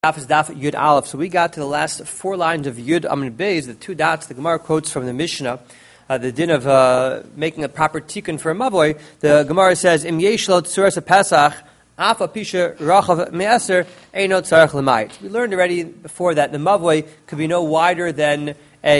Daf is Daf Yud Aleph. So we got to the last 4 lines of Yud Amud Beis, the 2 dots the Gemara quotes from the Mishnah, the din of making a proper tikkun for a mavoi. The Gemara says, "Im yesh lo tzuras Pesach, afa pisha rachav me'aser eino tzarich l'mayit." We learned already before that the mavoi could be no wider than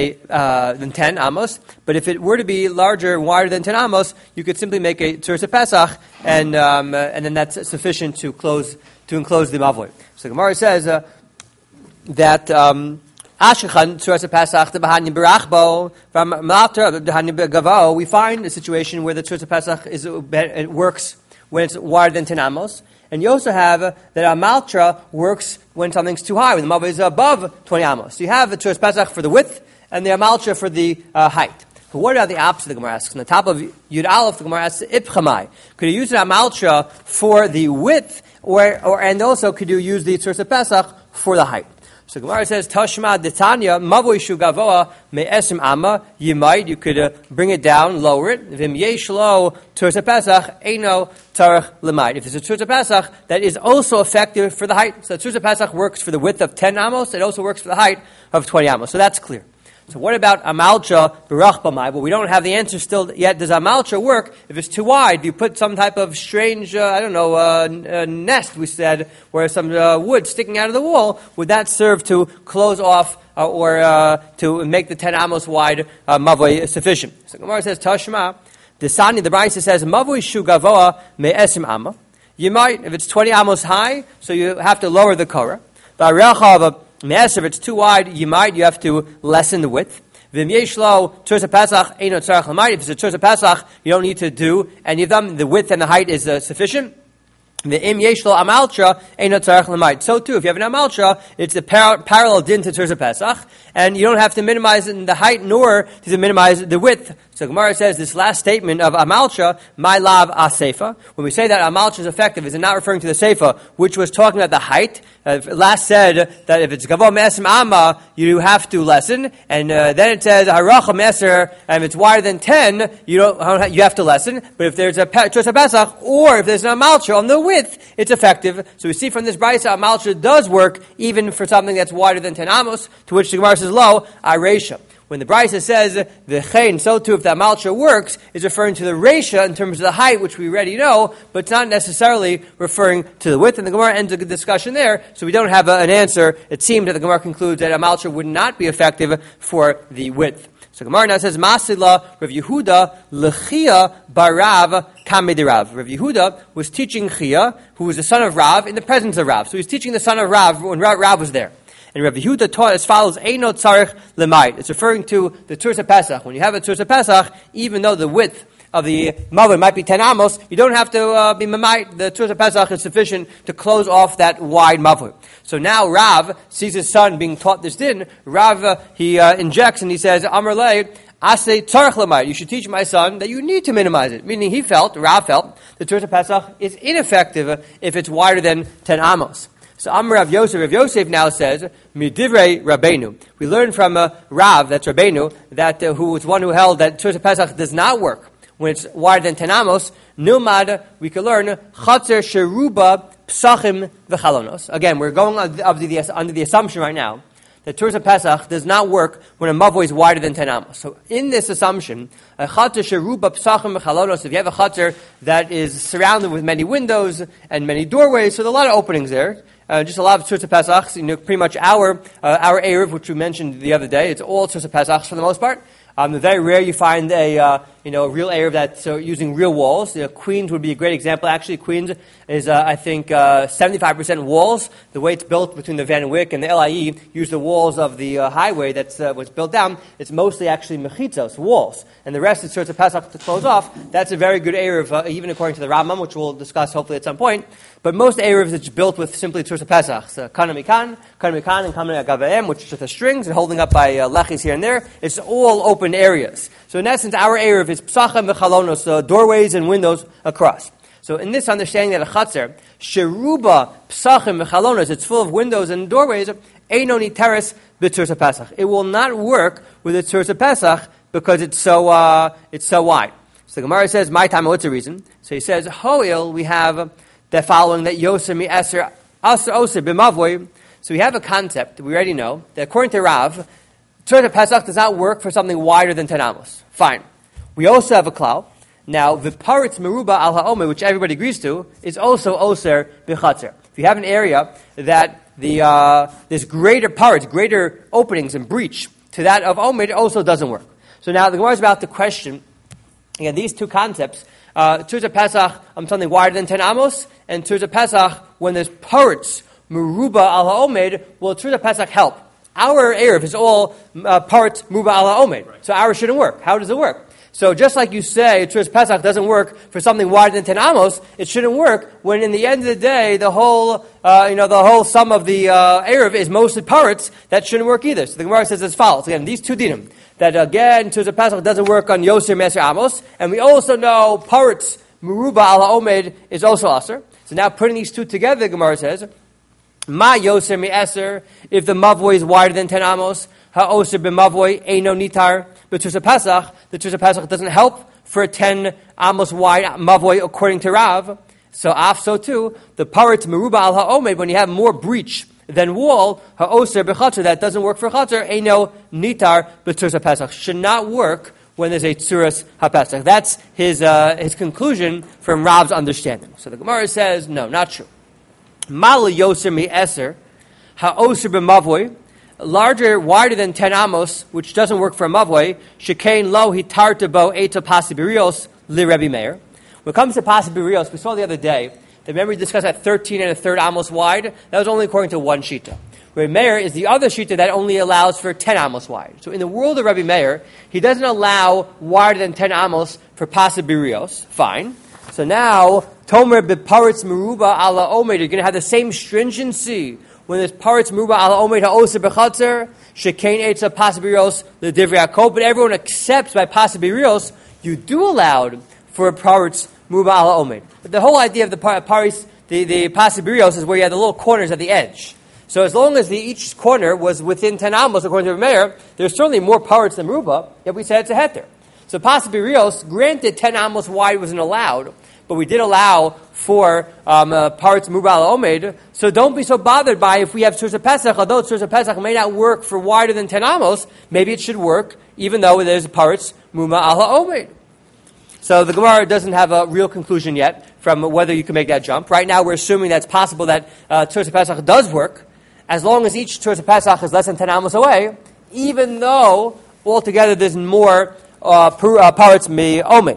10 amos, but if it were to be larger, wider than 10 amos, you could simply make a tzuras Pesach, and then that's sufficient to enclose the mavoi. So the Gemara says that Ashkechan Tzuras Pesach Debahanim Berachbo from Malter Debahanim Gavo. We find a situation where the Tzuras Pesach it works when it's wider than 10 amos, and you also have that a Maltra works when something's too high, when the mavoi is above 20 amos. So you have the Tzuras Pesach for the width and the Maltra for the height. But what about the opposite? The Gemara asks. On the top of Yud Aleph, the Gemara asks Ipchamai. Could you use an Maltra for the width? And also, could you use the Tzuras Pesach for the height? So Gemara says, Tashma Detanya, Mavoi Shu Gavoa Me'esim Amma, you could bring it down, lower it. Vim Yesh Lo Tzuras Pesach, Eino Tarach L'mayit. If it's a Tzuras Pesach, that is also effective for the height. So Tzuras Pesach works for the width of 10 amos, it also works for the height of 20 amos. So that's clear. So what about Amalcha Barach B'mai? Well, we don't have the answer still yet. Does Amalcha work if it's too wide? Do you put some type of strange, nest, we said, where some wood sticking out of the wall? Would that serve to close off or to make the 10 amos wide mavoi sufficient? So Gemara says, Tashma, Desani, the Brisa says, Mavoi Shu Gavoa Me'esim Amma. You might, if it's 20 amos high, so you have to lower the korah. If it's too wide, you have to lessen the width. If it's a Tzuras Pesach, you don't need to do any of them. The width and the height is sufficient. The im yeshlo amaltra eino tzarich l'mayit. So too, if you have an amaltra, it's a parallel din to Tzuras Pesach, and you don't have to minimize the height nor to minimize the width. So Gemara says this last statement of amaltra, my lav asefa. When we say that amaltra is effective, is it not referring to the seifa, which was talking about the height? Last said that if it's gavo me'esim amma, you have to lessen, and then it says haracha me'eser, and if it's wider than 10, you have to lessen. But if there's a Tzuras Pesach, or if there's an amaltra on the width, it's effective. So we see from this brisa, amaltra does work even for something that's wider than 10 amos, to which the Gemara says lo aresha. When the brisa says the chen, so too if the amaltra works, is referring to the resha in terms of the height, which we already know, but it's not necessarily referring to the width. And the Gemara ends the discussion there, so we don't have an answer. It seems that the Gemara concludes that amaltra would not be effective for the width. So Gemara now says, Masila Rav Yehuda L'chia Barav Kamedirav. Rav Yehuda was teaching Chia, who was the son of Rav, in the presence of Rav. So he's teaching the son of Rav when Rav was there. And Rav Yehuda taught as follows, Eino tzarich l'mayit. It's referring to the Tzuras Pesach. When you have a Tzuras Pesach, even though the width of the mavoi might be 10 amos, you don't have to be mamayit. The Tzuras Pesach is sufficient to close off that wide mavoi. So now Rav sees his son being taught this din. Rav, he injects and he says, Amar lei, Asay tzarich l'mayit. You should teach my son that you need to minimize it. Meaning Rav felt, the Tzuras Pesach is ineffective if it's wider than 10 amos. So Amar Rav Yosef now says, Midivrei Rabbeinu. We learn from Rav, that's Rabbeinu, that who was one who held that Tzuras Pesach does not work when it's wider than 10 amos. Nilmad, we can learn, Chatzer Sheruba Psachim V'chalonos. Again, we're going under the assumption right now that Tzuras Pesach does not work when a mavoi is wider than 10 amos. So in this assumption, a Chatzer Sheruba Psachim V'chalonos, if you have a Chatzer that is surrounded with many windows and many doorways, so there are a lot of openings there. Just a lot of Tzuras Pesachs, pretty much our Erev, which we mentioned the other day, it's all Tzuras Pesachs for the most part. Very rare you find a real Erev that's using real walls. Queens would be a great example. Actually, Queens is, 75% walls. The way it's built between the Van Wyck and the LIE use the walls of the highway that's was built down. It's mostly actually mechitzos, walls. And the rest is Tzuras Pesach to close off. That's a very good Erev, even according to the Rambam, which we'll discuss hopefully at some point. But most Erevs it's built with simply Tzuras Pesach. So Kana Mikan, and Kana Gavaim, which is just the strings and holding up by lechis here and there. It's all open areas. So in essence, our Erev is Psachim V'chalonos, doorways and windows across. So in this understanding that a Chatzer, Sheruba Psachim V'chalonos, it's full of windows and doorways, Einoni Teres B'Tzuras Pesach. It will not work with the Tzuras Pesach because it's so wide. So the Gemara says, my time, what's the reason? So he says, Ho'il, we have the following, that Yosem Eser Asa Oser B'Mavoi, So we have a concept that we already know, that according to Rav, Tzuras Pesach does not work for something wider than 10 amos. Fine. We also have a klal. Now, the paritz meruba al ha'omer, which everybody agrees to, is also oser b'chatzer. If you have an area that there's greater parts, greater openings and breach to that of omer, it also doesn't work. So now the Gemara is about to question, again, these two concepts, Tzuras Pesach, something wider than 10 amos, and Tzuras Pesach, when there's paritz meruba al ha'omer, will Tzuras Pesach help? Our Erev is all paritz meruba al ha'omer, so ours shouldn't work. How does it work? So just like you say, Tzuras Pesach doesn't work for something wider than 10 amos, it shouldn't work when in the end of the day, the whole sum of the Erev is mostly paritz. That shouldn't work either. So the Gemara says as follows. Again, these two dinim. That again, Tzuras Pesach doesn't work on Yoser Meser Amos, and we also know paritz meruba al ha'omer is also aser. So now putting these two together, the Gemara says, Ma Yoser Me'eser, if the mavoi is wider than 10 amos, ha'oser b'mavoi eino nitar. But Tzuras Pesach, the Tzuras Pesach doesn't help for a 10 amos wide mavoi according to Rav. So too, the paritz meruba al ha'omer, when you have more breach than wall, ha'oser b'chatzer, that doesn't work for chatzer, eino nitar, but Tzuras Pesach should not work when there's a Tzuras HaPesach. That's his conclusion from Rav's understanding. So the Gemara says, no, not true. Mal yoser mi'eser, ha'oser b'mavoi, larger, wider than 10 amos, which doesn't work for a mavoi, shekain lo hitarta bo eto pasibirios li Rebbe Meir. When it comes to pasibirios, we saw the other day, that remember we discussed that 13 and a third amos wide? That was only according to one shita. Rebbe Meir is the other shita that only allows for 10 amos wide. So in the world of Rebbe Meir, he doesn't allow wider than 10 amos for pasibirios. Fine. So now, Tomer beparitz meruba ala omer, you're going to have the same stringency when there's paritz meruba ala omer ha'oser b'chatzer, shekain etza pasibirios l'divrei Yaakov, but everyone accepts by pasibirios, you do allow for paritz meruba ala omer. But the whole idea of the paritz, the pasibirios is where you have the little corners at the edge. So as long as each corner was within 10 amos, according to the Meir, there's certainly more paritz than meruba, yet we said it's a heter. So pasibirios, granted 10 amos wide wasn't allowed, but we did allow for paritz meruba ala omer. So don't be so bothered by if we have Tzuras Pesach, although Tzuras Pesach may not work for wider than 10 amos, maybe it should work even though there's paritz meruba ala omer. So the Gemara doesn't have a real conclusion yet from whether you can make that jump. Right now we're assuming that it's possible that Tzuras Pesach does work, as long as each Tzuras Pesach is less than 10 amos away, even though altogether there's more paritz me omer.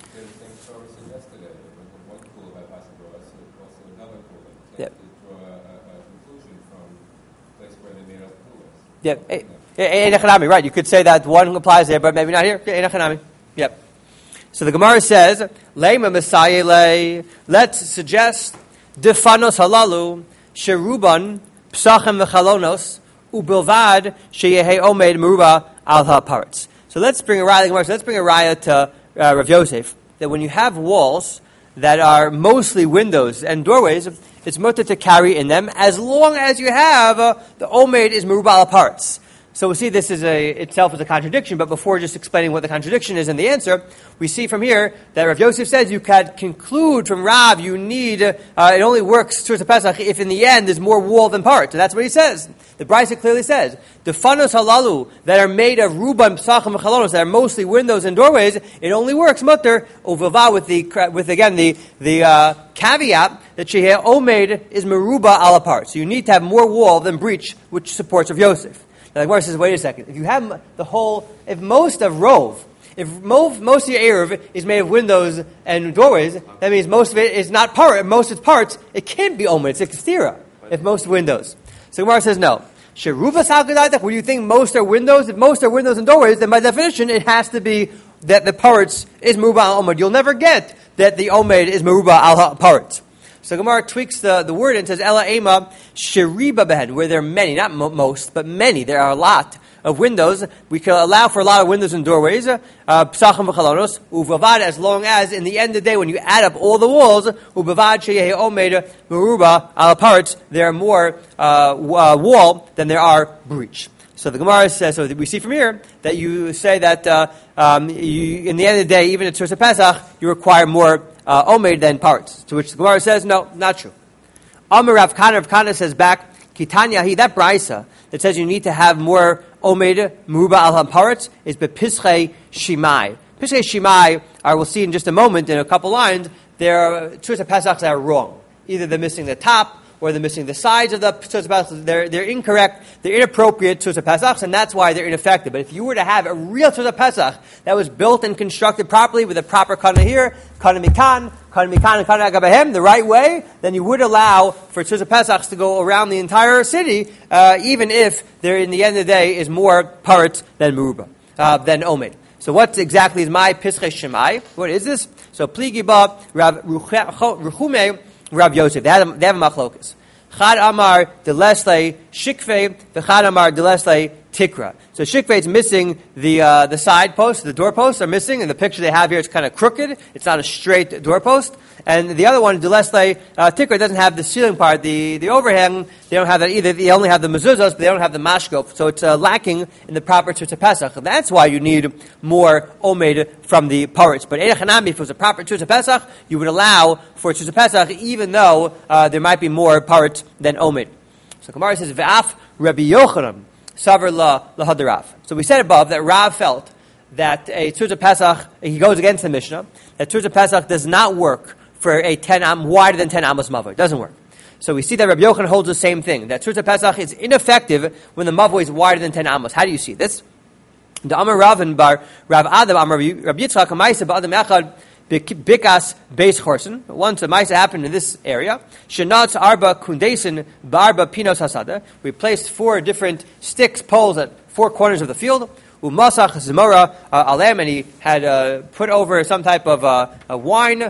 Yeah, right. You could say that one applies there, but maybe not here. Yep. So the Gemara says, "Leima Messiah le." Let's suggest defanos halalu sheruban psachem v'chalonos ubilvad sheyehe omed meruba al ha'paritz. So let's bring a raya to Rav Yosef that when you have walls that are mostly windows and doorways, it's mutter to carry in them as long as you have the omed is meruba al ha'paritz. So we see this is itself is a contradiction, but before just explaining what the contradiction is and the answer, we see from here that Rav Yosef says you can conclude from Rav you need, it only works Tzuras Pesach if in the end there's more wall than part. So that's what he says. The Brisa clearly says, the fanos halalu that are made of ruban, psachim, and chalonos, that are mostly windows and doorways, it only works mutter uvava with the caveat that sheheh omed is meruba ala part. So you need to have more wall than breach, which supports Rav Yosef. Now the Gemara says, wait a second. If you have if most of Rov, if most of your Erev is made of windows and doorways, that means most of it is not part. Most of its parts, it can't be omer. It's a kstira. If most windows, so the Gemara says no. Sheruvas halgadaytach. When you think most are windows, if most are windows and doorways, then by definition it has to be that the parts is meruba al omer. You'll never get that the omer is meruba al parts. So Gemara tweaks the word and says, Ela ema sheriba behen, where there are many, not most, but many. There are a lot of windows. We can allow for a lot of windows and doorways, psachim v'chalonos, uvavad, as long as, in the end of the day, when you add up all the walls, uvavad sheyehi omed meruba al parts, there are more wall than there are breach. So the Gemara says, so we see from here that you say that in the end of the day, even at Tzuras Pesach, you require more omer than parts. To which the Gemara says, no, not true. Amar Rav Kana says back, Kitanya, that brisa that says you need to have more omed muruba al hamparetz is bepischei shimai. Pischei shimai, we'll see in just a moment in a couple lines, there are Tzuras HaPesach that are wrong. Either they're missing the top or they're missing the sides of the Tzuras HaPesach. They're incorrect, they're inappropriate Tzuras HaPesach, and that's why they're ineffective. But if you were to have a real Tzuras HaPesach that was built and constructed properly with a proper kana here, kana mikan, and kana agabahem, the right way, then you would allow for Tzuras HaPesach to go around the entire city, even if there, in the end of the day, is more parts than Muruba, than Omed. So what exactly is my Pischei Shemai? What is this? So Pligi Ba, Rav Ruchume, Rav Yosef. They have a machlokas. Chad Amar Delesle Shikve, V'chad Amar Delesle Tikra. So Shikve is missing the side posts, the doorposts are missing. In the picture they have here, it's kind of crooked. It's not a straight doorpost. And the other one, Delesle Tikra, doesn't have the ceiling part, the overhang. They don't have that either. They only have the mezuzahs, but they don't have the mashkop. So it's lacking in the proper Tzuras HaPesach. And that's why you need more omed from the parrots. But Eidach Hanami, if it was a proper Tzuras HaPesach, you would allow for Tzuras HaPesach, even though there might be more parrots than omed. So Gemara says, Ve'af Rabbi Yochanan Savar lahadarav. So we said above that Rav felt that a Tzuras HaPesach, he goes against the Mishnah, that Tzuras HaPesach does not work for a 10 wider than 10 amos mavoi. It doesn't work. So we see that Rabbi Yochanan holds the same thing, that Tzuras HaPesach is ineffective when the mavoi is wider than 10 amos. How do you see this? The Amar Ravin bar Rav Adam Amar Rabbi Yitzchak Amaisa ba'adam echad bikas beis chorsen. Once a Maisa happened in this area, Shenatz arba kundesin barba pinos hasada. We placed 4 different sticks, poles at 4 corners of the field. Umasach zemora alem, and he had put over some type of a vine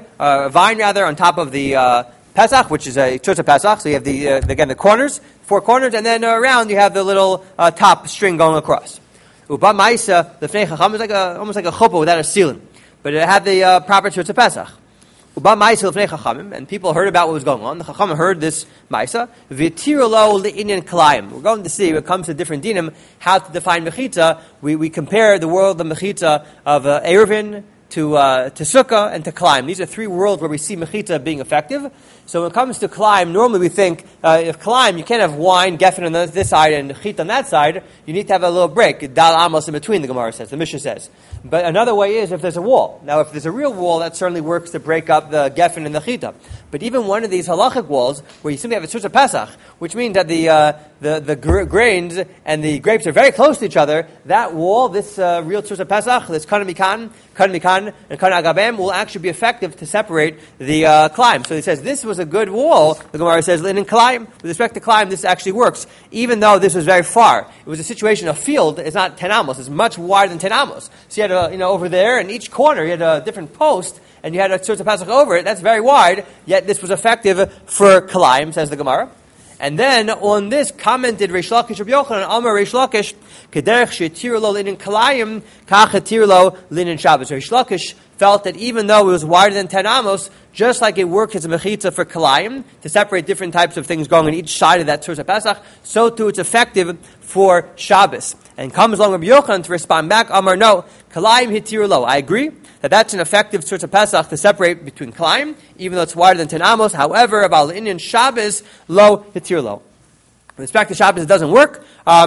on top of the Pesach, which is a Tzuras HaPesach. So you have the corners, 4 corners, and then around you have the little top string going across. Uba Maisa, the Fnei Chacham is almost like a chuppah without a ceiling, but it had the proper Tzuras HaPesach. Uba Maisa Fnei Chachamim, and people heard about what was going on. The Chachamim heard this Maisa. V'tirolo le'inyan kalayim. We're going to see, when it comes to different dinim, how to define mechitza. We compare the world of mechitza of Eruvin to Sukkah and to Kalayim. These are 3 worlds where we see mechitza being effective. So when it comes to Kalayim, normally we think, if Kalayim, you can't have wine, geffen on this side and chit on that side. You need to have a little break, dal amos in between, the Gemara says, the Mishnah says. But another way is if there's a wall. Now, if there's a real wall, that certainly works to break up the geffen and the chita. But even one of these halachic walls, where you simply have a Tzuras HaPesach, which means that the grains and the grapes are very close to each other, that wall, this real Tzuras HaPesach, this kana mikan, and kana agabem, will actually be effective to separate the kalayim. So he says this was a good wall. The Gemara says in kalayim, with respect to kalayim, this actually works, even though this was very far. It was a situation of field. It's not 10 amos. It's much wider than 10 amos. So you had over there, in each corner, you had a different post, and you had a Tzuras HaPesach over it. That's very wide, yet this was effective for kalayim, says the Gemara. And then on this commented Reish Lakish Rabbi Yochanan, Amar Reish Lakish, Kederech she'tir lo linin kalayim, kach etir lo linin Shabbos. Reish Lakish felt that even though it was wider than 10 amos, just like it works as a mechitza for kalayim, to separate different types of things going on each side of that Tzuras HaPesach, so too it's effective for Shabbos. And comes along Rabbi Yochanan to respond back, Amar, no, kalayim hitir lo. I agree that that's an effective Tzuras HaPesach to separate between kalayim, even though it's wider than 10 amos. However, about Indian Shabbos, lo hitir lo. With respect to Shabbos, it doesn't work.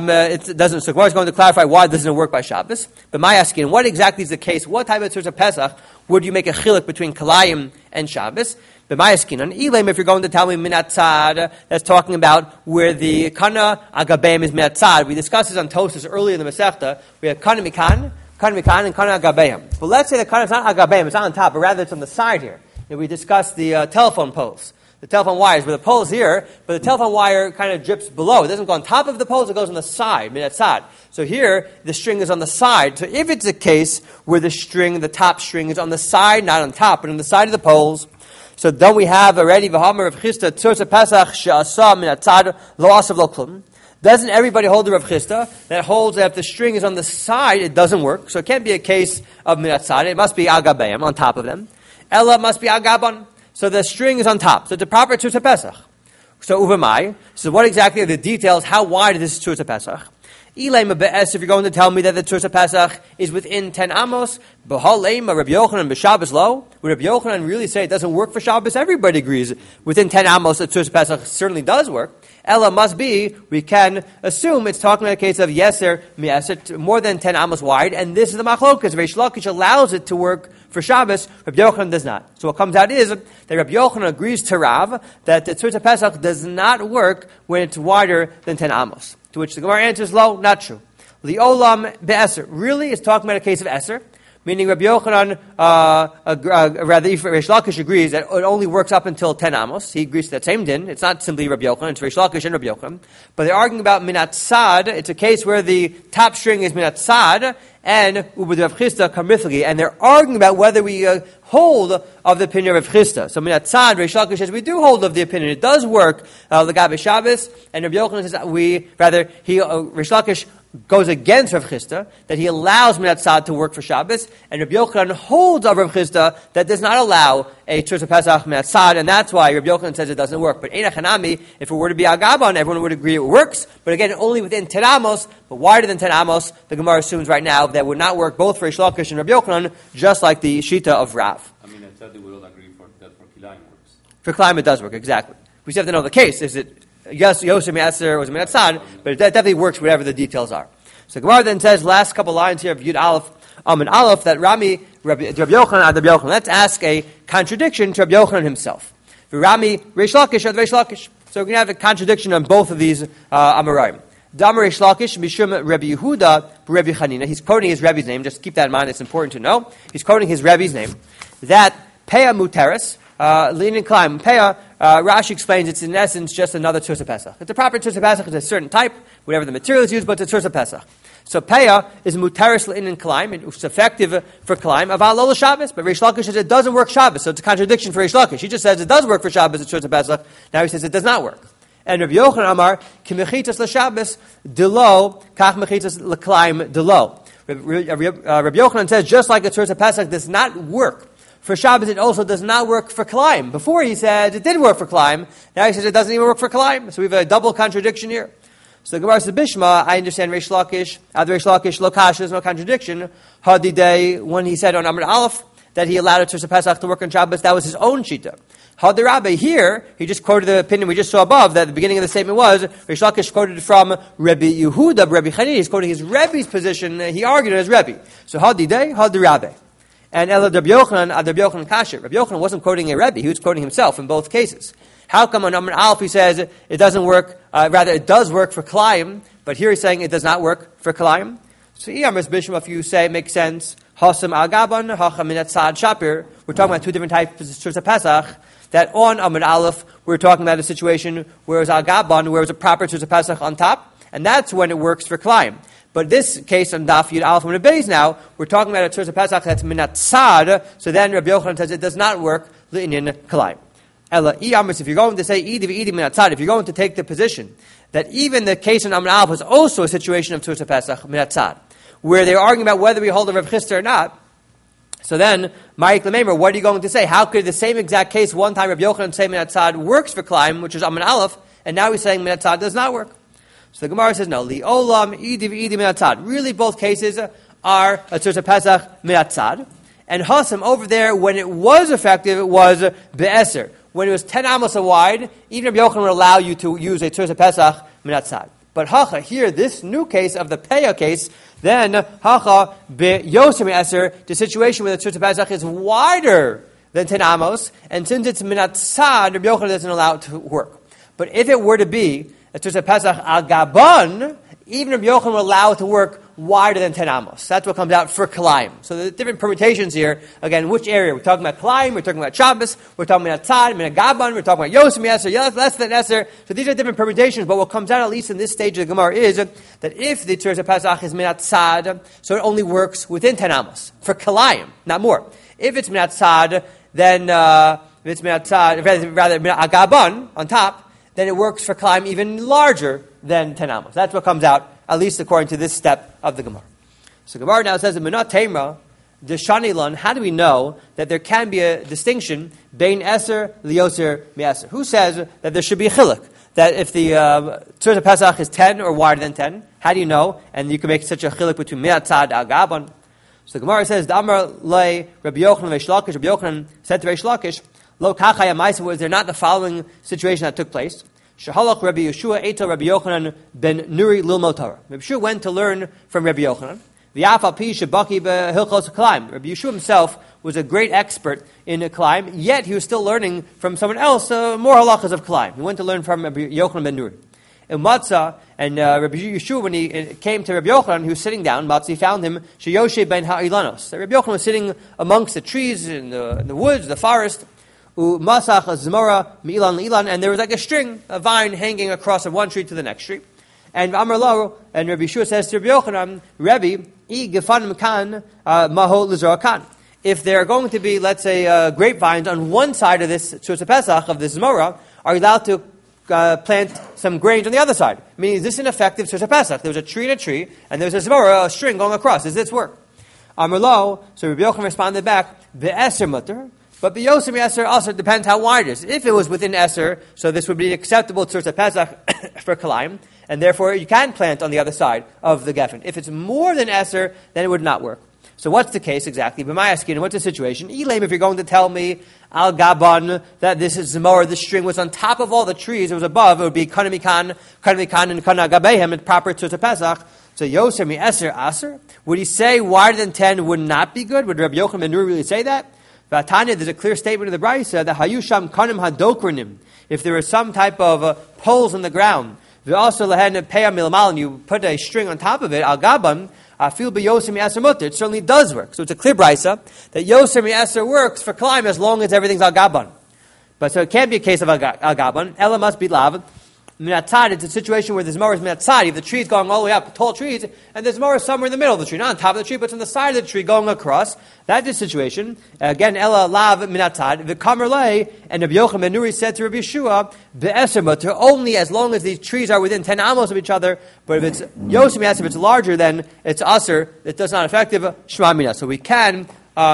It doesn't. So Gemara is going to clarify why it doesn't work by Shabbos. But my asking, what exactly is the case? What type of Tzuras HaPesach would you make a chiluk between kalayim and Shabbos? But my asking, on Elam, if you're going to tell me minatzad, that's talking about where the kana agabem is minatzad. We discussed this on Tosas earlier in the Masechta. We have kana mikan, and kana agabem. But let's say the kana is not agabem, it's not on top, but rather it's on the side here. And we discussed the telephone poles. The telephone wires, where the pole's here, but the telephone wire kind of drips below. It doesn't go on top of the poles, it goes on the side, minatzad. So here, the string is on the side. So if it's a case where the top string is on the side, not on top, but on the side of the poles, so don't we have already v'hamar of Chisda Tzuras HaPesach she'asa minatzad lo asav lo klum? Doesn't everybody hold the Rav Chisda that holds that if the string is on the side, it doesn't work? So it can't be a case of minatzad. It must be agabeim, on top of them. Ella must be agaban. So the string is on top. So it's a proper Tzuras HaPesach. So uvamai. So what exactly are the details? How wide is this Tzuras HaPesach? Ilaima be'es, if you're going to tell me that the Tzuras HaPesach is within 10 amos, b'haleima Rabbi Yochanan b'Shabbos lo, would Rabbi Yochanan really say it doesn't work for Shabbos? Everybody agrees within 10 amos the Tzuras HaPesach certainly does work. Ella must be, we can assume it's talking about a case of yeser mi'eser, more than 10 amos wide, and this is the machlokas. Reish Lakish allows it to work for Shabbos, Rabbi Yochanan does not. So what comes out is that Rabbi Yochanan agrees to Rav that the Tzurta Pesach does not work when it's wider than 10 amos. To which the Gemara answers, lo, not true. Li'olam be'eser. Really, it's talking about a case of eser. Meaning Rabbi Yochanan, rather, Reish Lakish agrees that it only works up until 10 amos. He agrees to that same din. It's not simply Rabbi Yochanan, it's Reish Lakish and Rabbi Yochanan. But they're arguing about minat sad. It's a case where the top string is minat sad, and ubud Rav Chisda kamrithli. And they're arguing about whether we hold of the opinion of Rav Chisda. So minat sad, Reish Lakish says we do hold of the opinion. It does work, l'gabe Shabbos, and Rabbi Yochanan says Reish Lakish goes against Rav Chisda, that he allows Minat Sad to work for Shabbos, and Rabbi Yochanan holds of Rav Chisda that does not allow a Tzurta Pesach Minat Sad, and that's why Rabbi Yochanan says it doesn't work. But Einach Hanami, if it were to be Agaban, everyone would agree it works, but again, only within 10 amos, but wider than 10 amos, the Gemara assumes right now that would not work both for Reish Lakish and Rabbi Yochanan, just like the Shita of Rav. I mean, I thought they would all agree that for Kilayim works. For Kilayim it does work, exactly. We just have to know the case. Is it yes, Yosef Me'aser or Minat Sad, but it definitely works whatever the details are. So Gemara then says, last couple lines here of Yud Aleph, and Aleph, that Rabbi Yochanan. Let's ask a contradiction to Rabbi Yochanan himself. Rami Reish Lakish or Reish Lakish. So we're going to have a contradiction on both of these Amoraim. Damar Reish Lakish Mishum Rabbi Yehuda Rabbi Chanina. He's quoting his Rebbe's name. Just keep that in mind. It's important to know. He's quoting his Rebbe's name. That Peah Muteris, lean and climb. Peah, Rashi explains it's in essence just another Tzurta Pesach. It's a proper Tzurta Pesach. It's a certain type, whatever the material is used, but it's a Tzurta Pesach. So Peah is Muteris lein and climb. It's effective for climb. Aval lo Shabbos. But Reish Lakish says it doesn't work Shabbos. So it's a contradiction for Reish Lakish. He just says it does work for Shabbos, it's Tzurta Pesach. Now he says it does not work. And Rabbi Yochanan Amar, ki mechitas l'Shabbos delo, kach mechitas l'climb delo. Rabbi Yochanan says just like a Tzurta Pesach does not work for Shabbos, it also does not work for climb. Before he said it did work for climb. Now he says it doesn't even work for climb. So we have a double contradiction here. So the Gemara says, Bishma, I understand Reish Lakish, Reish Lakish, Lokash, there's no contradiction. Hadidei, when he said on Amr Aleph that he allowed a Tzurta Pesach to work on Shabbos, that was his own shita. Hadirabbe, here, he just quoted the opinion we just saw above, that the beginning of the statement was, Reish Lakish quoted from Rabbi Yehuda, Rabbi Chanina, he's quoting his Rebbe's position, he argued it as Rebbe. So Hadidei, Hadirabbe. And Ela Rabbi Yochanan Kasher. Rabbi Yochanan wasn't quoting a Rebbe, he was quoting himself in both cases. How come on Amr Aleph he says it doesn't work, rather it does work for Kalayim, but here he's saying it does not work for Kalayim? So Iyamris Bishma, if you say it makes sense, Hasam Al Gaban, Hacham Minat Sad Shapir, we're talking about two different types of Tzurta Pesach, that on Amr Aleph we're talking about a situation where it was Al Gaban, where it was a proper Tzurta Pesach on top, and that's when it works for Kalayim. But this case on Daf Yud Aleph Amud Beis now, we're talking about a Tzurta Pesach that's Minat Sad, so then Rabbi Yochanan says it does not work L'inyan Kalayim. If you're going to say if you're going to take the position that even the case in Amr Aleph was also a situation of Tzurta Pesach Minatzad, where they're arguing about whether we hold a Rav Chisda or not, so then, Ma'ik Lamemer, what are you going to say? How could the same exact case one time Rabbi Yochanan say Minatzad works for Klaim, which is Amr Aleph, and now he's saying Minatzad does not work? So the Gemara says no. Li Olam Idi Minatzad. Really, both cases are a Tzurta Pesach Minatzad, and Hasam over there when it was effective it was Be'eser. When it was 10 amos wide, even Rabbi Yochanan would allow you to use a Tzurta Pesach Minat Sad. But Hacha, here, this new case of the Peah case, then Hacha Yosem Eser, the situation where the Tzurta Pesach is wider than 10 amos, and since it's Minat Sad, Rabbi Yochanan doesn't allow it to work. But if it were to be a Tzurta Pesach Al Gaban, even Rabbi Yochanan would allow it to work wider than 10 amos. That's what comes out for Kalayim. So the different permutations here, again, which area? We're talking about Kalayim, we're talking about Shabbos, we're talking about Tzad, Minat Gaban, we're talking about Yosem Eser, less than Eser. So these are different permutations, but what comes out, at least in this stage of the Gemara, is that if the Tzurta Pesach is Minat Tzad, so it only works within 10 amos. For Kalayim, not more. If it's Minat Tzad, then, if it's Minat Tzad, rather Minat Gaban, on top, then it works for Kalayim even larger than 10 amos. That's what comes out, at least according to this step of the Gemara. So Gemara now says, Minat Teimra, Deshanilan, how do we know that there can be a distinction bein Eser liyoser mi'eser? Who says that there should be a chiluk? That if the Tzurta Pesach is 10 or wider than 10, how do you know? And you can make such a chiluk between Minat Tzad Al Gaban. So the Gemara says, Damar le Rabbi Yochanan Reish Lakish. Rabbi Yochanan said to Reish Lakish, Lo kachaya ma'isa, was there not the following situation that took place? Shehalach Rabbi Yeshua Eito Rabbi Yochanan ben Nuri Lilmod Torah. Rabbi Yeshua went to learn from Rabbi Yochanan. V'yafal pi shebaki behilchos Kalaim. Rabbi Yeshua himself was a great expert in Kalaim, yet he was still learning from someone else more halachas of Kalaim. He went to learn from Rabbi Yochanan ben Nuri. In Matzah, and Rabbi Yeshua, when he came to Rabbi Yochanan, he was sitting down. Matzah, he found him sheyoshe ben ha'ilanos. Rabbi Yochanan was sitting amongst the trees in the woods, the forest. Masach zmora mi'ilan le'ilan, and there was like a string, a vine hanging across from one tree to the next tree. And Amar Lo, and Rabbi Yeshua says to Rabbi Yochanan, Rabbi, I gefanim kan maho lizra kan. If there are going to be, let's say, grapevines on one side of this Tzurza Pesach, of this Zmora, are you allowed to plant some grains on the other side? Meaning, is this an effective Tzurza Pesach? There was a tree and a tree, and there was a Zmora, a string going across. Does this work? Amar Lo, so Rabbi Yochanan responded back, Be'eser mutter, but B'yosim Eser also depends how wide it is. If it was within Eser, so this would be acceptable Tzurza Pesach for Kalaim, and therefore you can plant on the other side of the Geffen. If it's more than Eser, then it would not work. So what's the case exactly? B'mayaskin, what's the situation? Elaim, if you're going to tell me al gaban that this is Zmor, the string was on top of all the trees, it was above, it would be kanamikan, and kana gabehem, and proper Tzurza Pesach. So Yoser mi Eser Aser. Would he say wider than 10 would not be good? Would Rabbi Yochanan ben Nuri really say that? Tanya, there's a clear statement of the Brisa that Hayusham Kanim Hadokrinim. If there is some type of poles in the ground, also Lahen Peya Milmal, and you put a string on top of it, Al Gaban, Afil Be Yosim Yaser Mutter, it certainly does work. So it's a clear Brisa that Yosim Yaser works for climb as long as everything's Al Gaban. But so it can't be a case of Al Gaban. Ella must be Lav. Minatzad, it's a situation where the Zmor is Minatzad. If the tree is going all the way up, tall trees, and the Zmor is somewhere in the middle of the tree, not on top of the tree, but it's on the side of the tree going across. That's the situation. Again, Ella Lav Minatzad. V'kamer lei, and Rabbi Yochanan ben Nuri said to Rabbi Yeshua, Be'eser mutter, only as long as these trees are within 10 amos of each other, but if it's Yosim Yaser, if it's larger, then it's Aser, it does not effective, Shema Mina. So we can,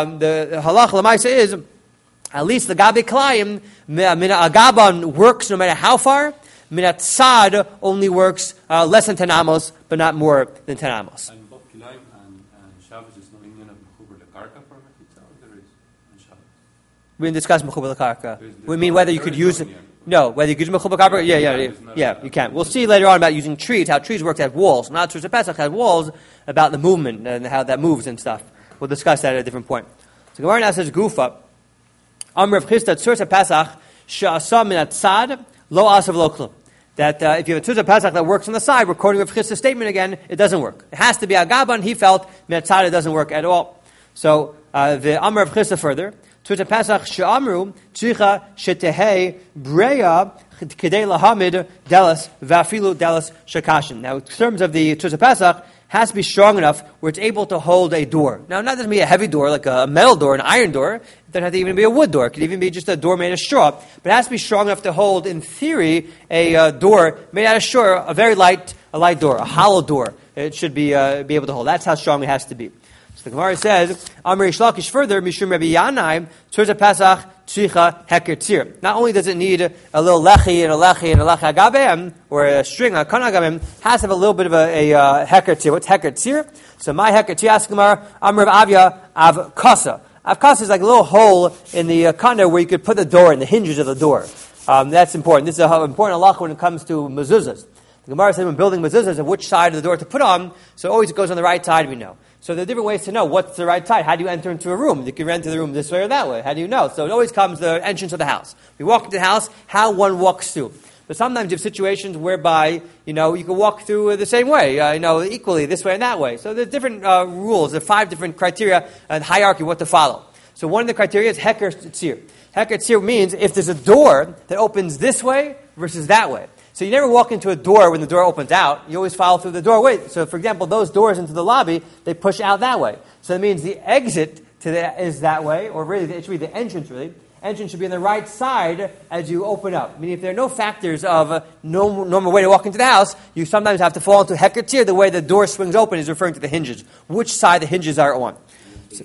the halach l'maisa is, at least the Gabi Klayim, Mina Agaban works no matter how far. Minat Sad only works less than 10 amos, but not more than 10 amos. And Bob Kilaim and Shabbos is no union of Mechuber Lekarka for Mechitza, or there is on Shabbos? We didn't discuss Mechuber Lekarka. We mean whether you could use it. No, whether you could use Mechuber Lekarka. Yeah, you can. We'll see later on about using trees, how trees work as walls. Not Tzurza Pesach has walls, about the movement and how that moves and stuff. We'll discuss that at a different point. So Gemara now says Gufa, Amr of Chisda Tzurza Pesach, Sha'asa Minat Sad, Lo Asav Lo Klum. That if you have a Tzurza Pesach that works on the side, we're quoting Rav Chisda's statement again, it doesn't work. It has to be Agaban. He felt Metzad, it doesn't work at all. So the Amr of Chisda further, Tzurza Pesach she'amru tzricha shetehei breya kedei lahamid delas vafilu delas shakashin. Now, in terms of the Tzurza Pesach, has to be strong enough where it's able to hold a door. Now, not doesn't be a heavy door like a metal door, an iron door. It doesn't have to even be a wood door. It could even be just a door made of straw. But it has to be strong enough to hold, in theory, a door made out of straw, a very light door, a hollow door. It should be able to hold. That's how strong it has to be. So the Gemara says, Amr Shlakish further, Mishum Rabbi Yanaim, Tzurza Pesach, Tzricha Heker Tzir. Not only does it need a little lechi and a lechi agabem, or a string, a kan agabem, has to have a little bit of a Heker Tzir. What's Heker Tzir? So my Heker Tzir, ask Gemara, Amr of Avya, Av Kasa. Av Kasa is like a little hole in the kanda where you could put the door in, the hinges of the door. That's important. This is an important halach when it comes to mezuzahs. The Gemara says when building mezuzahs, of which side of the door to put on, so always it goes on the right side, we know. So there are different ways to know what's the right side. How do you enter into a room? You can enter the room this way or that way. How do you know? So it always comes the entrance of the house. We walk into the house, how one walks through. But sometimes you have situations whereby, you can walk through the same way, equally, this way and that way. So there's different rules. There are 5 different criteria and hierarchy what to follow. So one of the criteria is Heker Tzir. Heker Tzir means if there's a door that opens this way versus that way. So you never walk into a door when the door opens out. You always follow through the doorway. So, for example, those doors into the lobby, they push out that way. So that means the exit is that way, or really, it should be the entrance, really. Entrance should be on the right side as you open up. Meaning if there are no factors of no normal way to walk into the house, you sometimes have to fall into Heker Tzir. The way the door swings open is referring to the hinges. Which side the hinges are on. So,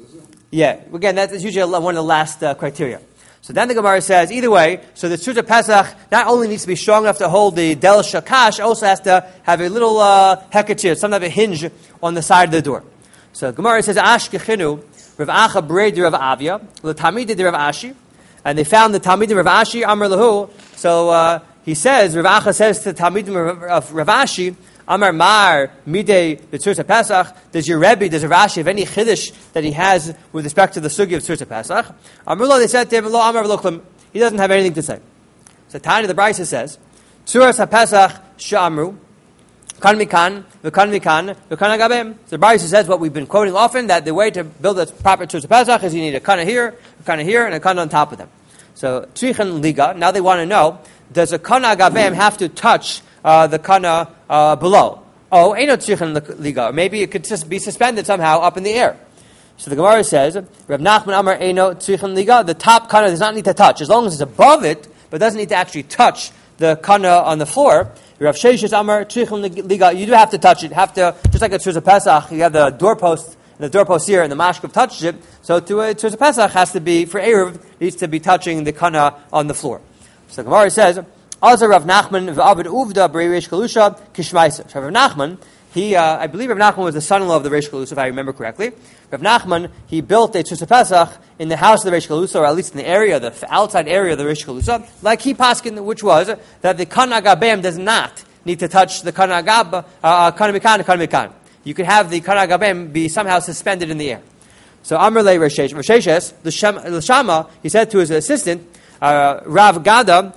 yeah, again, that's usually one of the last criteria. So then the Gemara says, either way, so the Tzurza Pesach not only needs to be strong enough to hold the Del Shakash, also has to have a little Heker Tzir, some type of hinge on the side of the door. So the Gemara says, Ash Kechinu, Rav Acha Brei Rav Avya, L'Tamid Rav Ashi, and they found the Tamid Rav Ashi, Amr Lahu. So he says, Rav Acha says to Talmidim of Rav Ashi, Amar Mar Midei B'Tzurta Pesach. Does your Rebbe, does Rav Ashi have any chiddush that he has with respect to the sugi of Tzurta Pesach? Amrullah, they said to him, Lo Amar V'lo Klum. He doesn't have anything to say. So Tanya the Brisa says, Tzuras HaPesach Sh'amru, Kan Mikan, V'kan Mikan, V'kan Agabim. So the Brisa says what we've been quoting often, that the way to build a proper Tzurta Pesach is you need a kana here, and a kana on top of them. So Tzrichen Liga, now they want to know, does a kana Agabim have to touch the kana below? Oh, Eino Tzrichen Liga. Or maybe it could just be suspended somehow up in the air. So the Gemara says, Rav Nachman Amar Eino Tzrichen Liga, the top kana does not need to touch, as long as it's above it, but doesn't need to actually touch the kana on the floor. Rav Sheshes Amar Tzrichen Liga, you do have to touch it. Have to, just like a Tzurza Pesach, you have the doorpost, and the doorpost here, and the mashkav touches it. So to a Tzurza Pesach has to be, for Erev, needs to be touching the kana on the floor. So the Gemara says, Azar Rav Nachman v'Abed Uvda b'rei Reish Galusha kishmaisa. So Rav Nachman, I believe Rav Nachman was the son-in-law of the Reish Galusha, if I remember correctly. Rav Nachman, he built a Tzurza Pesach in the house of the Reish Galusha, or at least in the area, the outside area of the Reish Galusha, like he paskin, which was that the kana agabem does not need to touch the kana agab, kana mikan. You could have the kana agabem be somehow suspended in the air. So Amr le Rasheshes, the Shama, he said to his assistant, Rav Gada,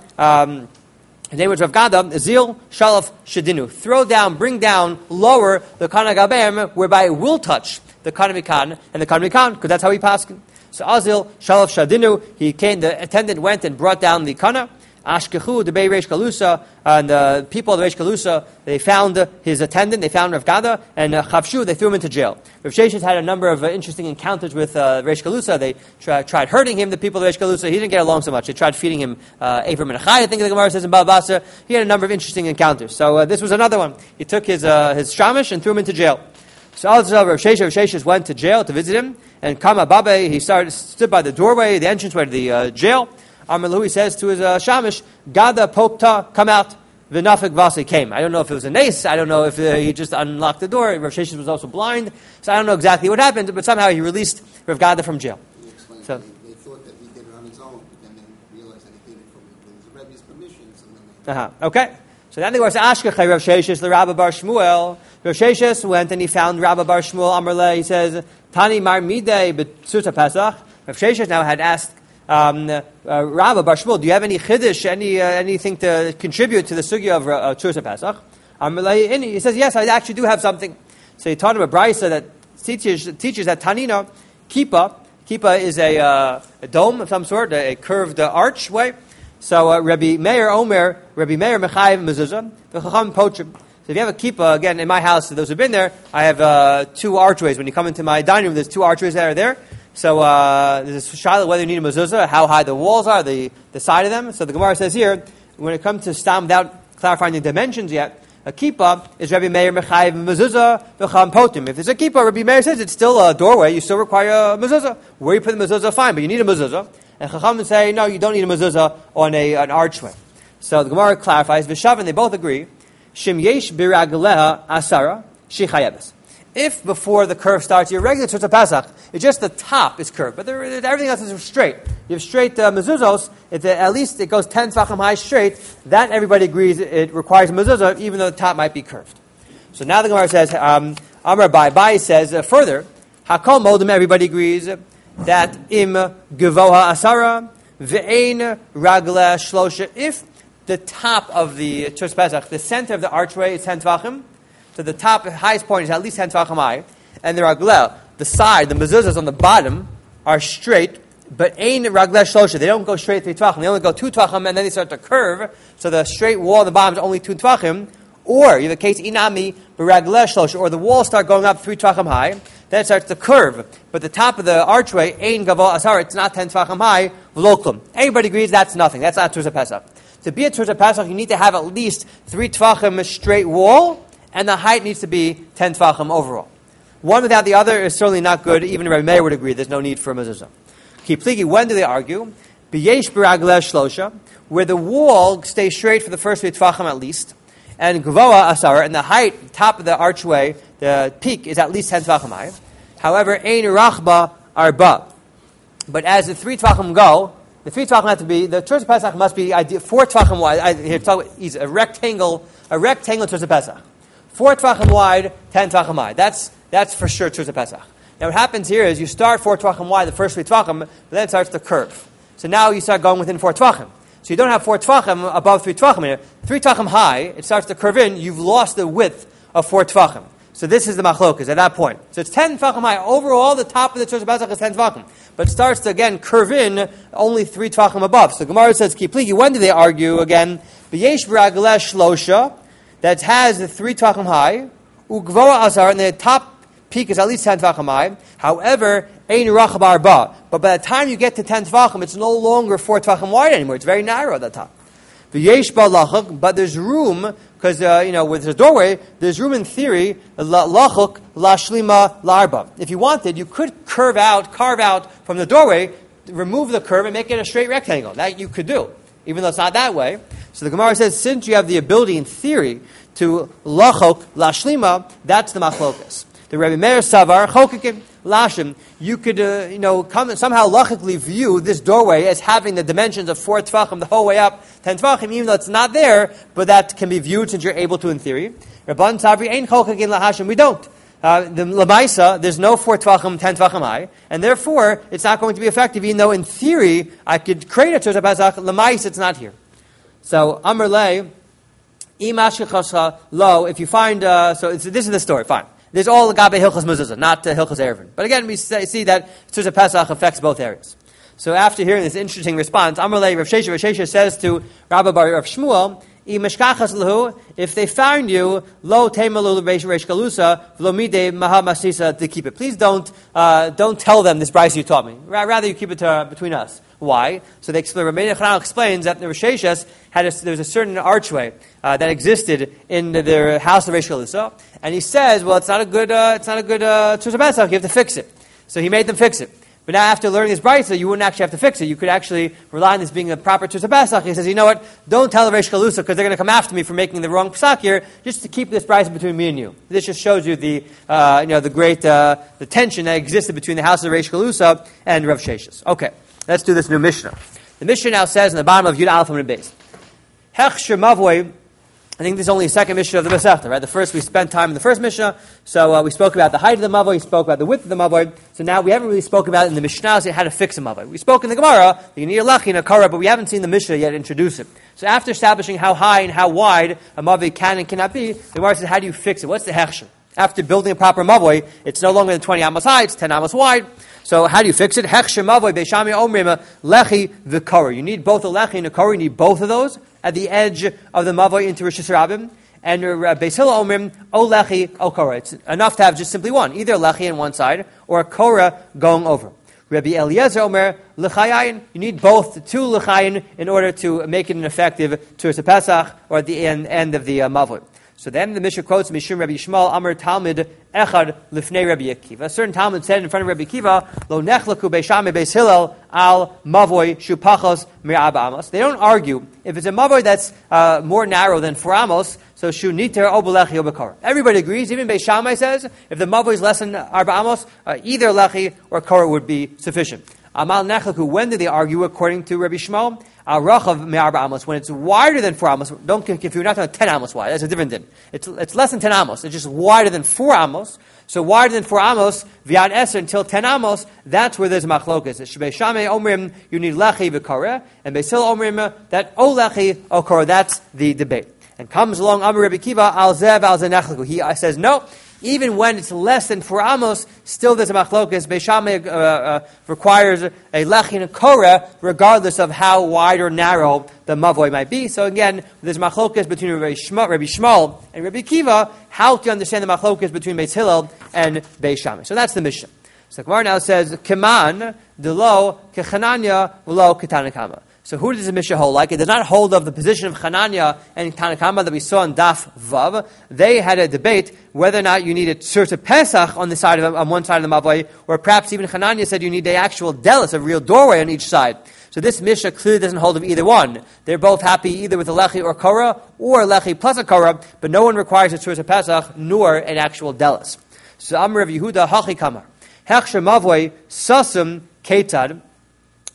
his name was Rav Gada, Zil Shalaf Shadinu. Throw down, bring down, lower the kana agabem, whereby it will touch the kana mikan and the kana mikan, because that's how he passed. So Azil Shalaf Shadinu, he came, the attendant went and brought down the kana. Ashkechu, the Bei Reish Galusa, and the people of the Reish Galusa, they found his attendant, they found Rav Gada, and Chavshu, they threw him into jail. Rav Sheshes had a number of interesting encounters with Reish Galusa. They tried hurting him, the people of Reish Galusa. He didn't get along so much. They tried feeding him Avram and Achai, I think the Gemara says in Bava Basra. He had a number of interesting encounters. So this was another one. He took his shamish and threw him into jail. So Rav Sheshes went to jail to visit him, and Kama Babe, he stood by the doorway, the entranceway to the jail. Amar he says to his shamish, Gada Pokta, come out. V'nafik Vasi came. I don't know if it was a nace. I don't know if he just unlocked the door. Rav Sheshes was also blind. So I don't know exactly what happened, but somehow he released Rav Gada from jail. So they thought that he did it on his own, and then realized that he did it from the Rebbe's permission. So okay. So then they were to Ashkechai Rav Sheshes, the Rabbi Bar Shmuel. Rav Sheshes went and he found Rabbi Bar Shmuel Amrle. He says, Tani Mar Midei B'Tzurta Pesach. Rav Sheshes now had asked Rabbi Bar Shmuel, do you have any chiddush, anything to contribute to the sugya of Tzurta Pesach? He says, yes, I actually do have something. So he taught him a brisa that teaches that Tanina, Kippah is a dome of some sort, a curved archway. So Rabbi Meir Mechayev Mezuzah, the Chacham Pochim. So if you have a kippah, again, in my house, those who've been there, I have 2 archways. When you come into my dining room, there's 2 archways that are there. So there's a shaila whether you need a mezuzah, how high the walls are, the side of them. So the Gemara says here, when it comes to stam, without clarifying the dimensions yet, a kippah is Rabbi Meir Mechayev Mezuzah v'cham potim. If there's a kippah, Rabbi Meir says it's still a doorway, you still require a mezuzah. Where you put the mezuzah, fine, but you need a mezuzah. And Chacham say, no, you don't need a mezuzah on an archway. So the Gemara clarifies, V'shav, and they both agree, Shim yesh biragleha asara shichayebes. If before the curve starts, your regular Tzurta Pesach, it's just the top is curved, but everything else is straight. You have straight mezuzos, at least it goes 10 tefachim high straight, that everybody agrees it requires a mezuzah, even though the top might be curved. So now the Gemara says, Amar Bai says further, Hakol Modim, everybody agrees that im gevoha asara ve'ein ragle shlosha. If the top of the Tzurta Pesach, the center of the archway is 10 tefachim, so the top, highest point is at least 10 tefachim high, and the ragleh, the side, the mezuzahs on the bottom are straight, but ein ragleh shlosha. They don't go straight 3 tefachim. They only go 2 tefachim, and then they start to curve. So the straight wall on the bottom is only 2 tefachim. Or you have a case inami b'ragleh shlosha, or the walls start going up 3 tefachim high. Then it starts to curve, but the top of the archway ein gavo asar. It's not 10 tefachim high. V'loklum. Everybody agrees that's nothing. That's not Tzurta Pesach. To be a Tzurta Pesach, you need to have at least 3 tefachim straight wall, and the height needs to be 10 tefachim overall. One without the other is certainly not good. Even Rabbi Meir would agree there's no need for a mezuzah. Kipligi, when do they argue? B'yesh b'ragleh shlosha, where the wall stays straight for the first 3 tefachim at least, and gvoa asar, and the height, top of the archway, the peak is at least 10 tefachim high. However, ein rachba arba. But as the 3 tefachim go, the 3 tvachim have to be, the Tzuras Pesach must be 4 tvachim wide. Here, a rectangle Tzuras Pesach. 4 tvachim wide, 10 tvachim high. That's for sure Tzuras Pesach. Now what happens here is you start 4 tvachim wide, the first 3 tvachim, but then it starts to curve. So now you start going within 4 tvachim. So you don't have 4 tvachim above 3 tvachim. 3 tvachim high, it starts to curve in, you've lost the width of 4 tvachim. So this is the machlokas at that point. So it's 10 tvachim high. Overall, the top of the Tzuras Pesach is 10 tvachim. But it starts to, again, curve in only 3 tvachim above. So Gemara says, Kipligi, when do they argue again? B'yesh b'raglesh shlosha, that has the 3 tvachim high, ugvoa azar, and the top peak is at least 10 tvachim high. However, ein rachab arba. But by the time you get to 10 tvachim, it's no longer 4 tvachim wide anymore. It's very narrow at the top. V'yesh b'lachuk, but there's room, because, with the doorway, there's room in theory, lachuk, lashlima, larba. If you wanted, you could carve out from the doorway, remove the curve and make it a straight rectangle. That you could do, even though it's not that way. So the Gemara says, since you have the ability in theory to lachuk, lashlima, that's the machlokas. The Rebbe Meir Savar, chokikim, lashim, you could, come somehow logically view this doorway as having the dimensions of 4 tvachim the whole way up, 10 tvachim, even though it's not there, but that can be viewed since you're able to in theory. Rabban Savri, ein chokikim lahashim, we don't. The Lamaisa, there's no 4 tvachim, 10 tvachim high, and therefore it's not going to be effective, even though in theory I could create a Tzuras Pesach, Lamaisa, it's not here. So, Amr Lei, imashkechascha lo, if you find, this is the story, fine. There's all Gabe Hilchos Mezuzah, not Hilchos Erevin. But again, we see that Tzuras Pesach affects both areas. So after hearing this interesting response, Amalei Rav Shesha says to Rabbi Bar Rav Shmuel, if they found you, lo temalu reish galusa, lo mide mahamasisa, to keep it. Please don't tell them this brayso you taught me. Rather, you keep it between us. Why? So they explain. Rabbi Chananel explains that the Rosh Hashas there was a certain archway that existed in their house of Reish Galusa, and he says, well, it's not a good Tzuras Pesach. You have to fix it. So he made them fix it. But now, after learning this brayso, you wouldn't actually have to fix it. You could actually rely on this being a proper Tzuras Pesach. He says, you know what? Don't tell the Reish Galusa because they're going to come after me for making the wrong Pesach here. Just to keep this brayso between me and you. This just shows you the great the tension that existed between the house of Reish Galusa and Rav Sheshes. Okay. Let's do this new Mishnah. The Mishnah now says in the bottom of Yud Aleph Amud Beis, Hechsher Mavoi. I think this is only the second Mishnah of the Masechta, right? The first, we spent time in the first Mishnah, so we spoke about the height of the Mavoi, we spoke about the width of the Mavoi, so now we haven't really spoken about it in the Mishnah, how to fix a Mavoi. We spoke in the Gemara, that you need a Lachi and a Kara, but we haven't seen the Mishnah yet introduce it. So after establishing how high and how wide a Mavoi can and cannot be, the Gemara says, how do you fix it? What's the Hechsher? After building a proper Mavoi, it's no longer than 20 amos high, it's 10 amos wide. So how do you fix it? Hechsher Mavoi, Beishami Omrim, Lechi, V'Kara. You need both a Lechi and a Kara. You need both of those at the edge of the Mavoi into Rosh Hashanah. And Beis Hillel Omrim, O Lechi, O Kara. It's enough to have just simply one, either a Lechi on one side or a Kara going over. Rabbi Eliezer Omer, L'chayayin. You need both two L'chayin in order to make it an effective Tzuras Pesach or at the end of the Mavoi. So then the Mishnah quotes Mishum Rabbi Yishmael Amar Talmud Echad Lifnei Rabbi Akiva. A certain Talmud said in front of Rabbi Akiva, Lo nechlaku Beishame Beis Hillel al Mavoi Shupachos Mir'aba Amos. They don't argue if it's a Mavoi that's more narrow than 4 amos. So Shu Niter Obelechi Obekar. Everybody agrees. Even Beis Shammai says if the Mavoi is less than 4 amos, either Lechi or Korah would be sufficient. Amal nechlaku. When did they argue according to Rabbi Shmuel? Al Rachav Me'arba Amos, when it's wider than 4 amos, don't confuse, you're not talking 10 amos wide, that's a different din. It's less than 10 amos, it's just wider than 4 amos, so wider than 4 amos, V'yad Eser until 10 amos, that's where there's machlokas. It's Beis Shammai Omrim, you need Lechi V'Korah, and Beis Hillel Omrim, that O Lechi, O Korah, that's the debate. And comes along Amar Rabbi Kiva, Al Zev, Al Zenechlaku. He says, no, even when it's less than 4 amos, still there's a machlokas. Beis Shammai requires a lechi and a korah, regardless of how wide or narrow the mavoi might be. So again, there's machlokas between Rabbi Shmuel and Rabbi Kiva, how to understand the machlokas between Beis Hillel and Beis Shammai. So that's the Mishnah. So the Gemara now says, Keman, Delo, Kechananya, Lo, Ketanakama. So who does the Mishnah hold like? It does not hold of the position of Hananya and Tanakama that we saw in Daf Vav. They had a debate whether or not you need a Tzuras Pesach on one side of the Mavoi, or perhaps even Hananya said you need the actual delis, a real doorway on each side. So this Mishnah clearly doesn't hold of either one. They're both happy either with a Lechi or Korah, or a Lechi plus a Korah, but no one requires a Tzuras Pesach nor an actual delis. So Amr of Yehuda Hachi Kamar. Hechsher Mavoi Sasum Ketad.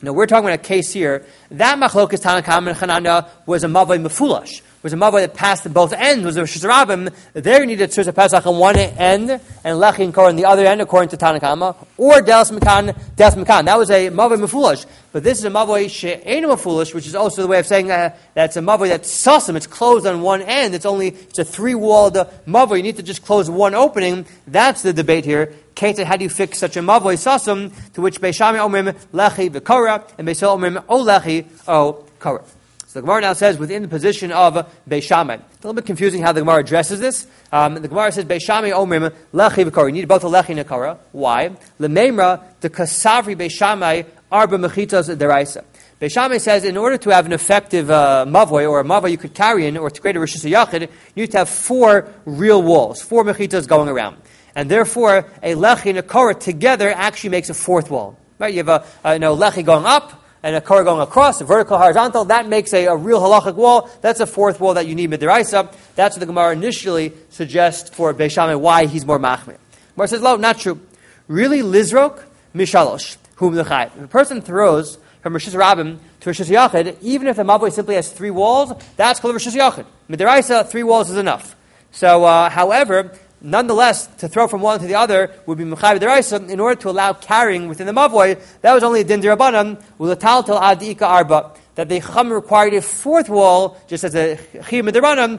Now, we're talking about a case here. That machlokas Tanakam and Chananya was a mavoi mefulash, was a mavoi that passed at both ends, was a Rosh Hashanah. There you needed Tzurza Pesach on one end and Lechi and Korah on the other end, according to Tanakama, or Delas Mekan. That was a mavoi mefulash. But this is a mavoi she'enu mefulash, which is also the way of saying that's a mavoi that's sasim. It's closed on one end. It's a three-walled mavoi. You need to just close one opening. That's the debate here. Keta, how do you fix such a mavoi sasum? To which Beis Shammai omrim lechi v'kora, and Beis Hillel omrim o lechi o kora. So the Gemara now says within the position of Beis Shammai. It's a little bit confusing how the Gemara addresses this. The Gemara says Beis Shammai omrim lechi v'kora. You need both a lechi and a kora. Why? Lemeimra the kasavri Beis Shammai arba mechitas deraisa. Beis Shammai says in order to have an effective mavoi, or a mavoi you could carry in, or to create a rishus yachid, you need to have 4 real walls, 4 mechitas going around. And therefore, a lechi and a korah together actually makes a 4th wall. Right? You have a lechi going up and a korah going across, a vertical, horizontal. That makes a real halachic wall. That's a 4th wall that you need midiraisa. That's what the Gemara initially suggests for Beis Shammai, why he's more machmir. Gemara says, no, not true. Really, lizrok mishalosh hum l'chai. If a person throws from Rosh Hashanah to Rosh Hashanah, even if the mavoi simply has 3 walls, that's called Rosh Hashanah. Midiraisa, 3 walls is enough. So, however, nonetheless, to throw from one to the other would be mechayev deraisa. In order to allow carrying within the mavoi, that was only a din derabanan u'letaltel ad ika arba. That the chum required a 4th wall, just as a chiyuv derabanan,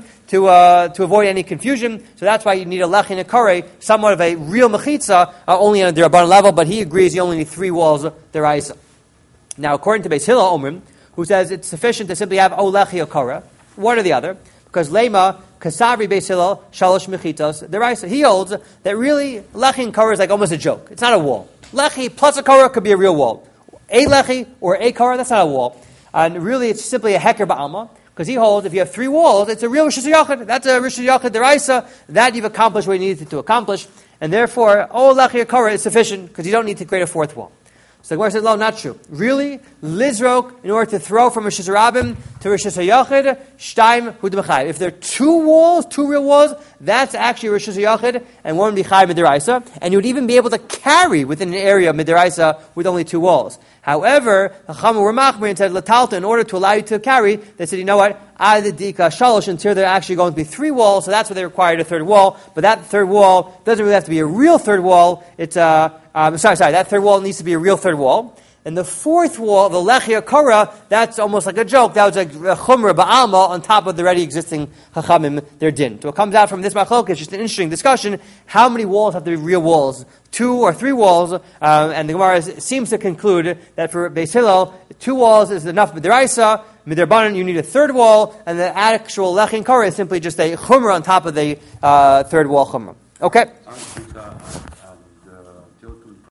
to avoid any confusion. So that's why you need a lechi and a koreh, somewhat of a real mechitza, only on a derabanan level. But he agrees you only need 3 walls deraisa. Now, according to Beis Hillel Omrim, who says it's sufficient to simply have o lechi or koreh, one or the other, because lema kasavri Beis Hillel shalosh mechitas deraisa. He holds that really lechi and korah is like almost a joke. It's not a wall. Lechi plus a korah could be a real wall. A lechi or a korah, that's not a wall. And really, it's simply a heker ba'alma, because he holds if you have 3 walls, it's a real rishus yachid. That's a rishus yachid deraisa. That you've accomplished what you needed to accomplish, and therefore, o lechi or korah is sufficient because you don't need to create a 4th wall. So the Gemara says, no, not true. Really, lizrok, in order to throw from Rosh Hashanah to Rosh Hashanah, shtaim hu d'mechayev. If there are 2 walls, 2 real walls, that's actually Rosh Hashanah, and one would be chayev midiraisa, and you would even be able to carry within an area of midiraisa with only 2 walls. However, the Chama were machmir and said, latalta, in order to allow you to carry, they said, you know what, adidika shalosh, until there are actually going to be 3 walls, so that's why they required a 3rd wall, but that 3rd wall doesn't really have to be a real 3rd wall, it's that 3rd wall needs to be a real 3rd wall. And the 4th wall, the lechi korah, that's almost like a joke. That was like a chumrah ba'alma on top of the already existing chachamim, their din. So it comes out from this machlok, it's just an interesting discussion. How many walls have to be real walls? 2 or 3 walls? And the Gemara seems to conclude that for Beis Hillel, 2 walls is enough midiraisa. Midrabanan, you need a 3rd wall, and the actual lechi korah is simply just a chumrah on top of the 3rd wall chumrah. Okay?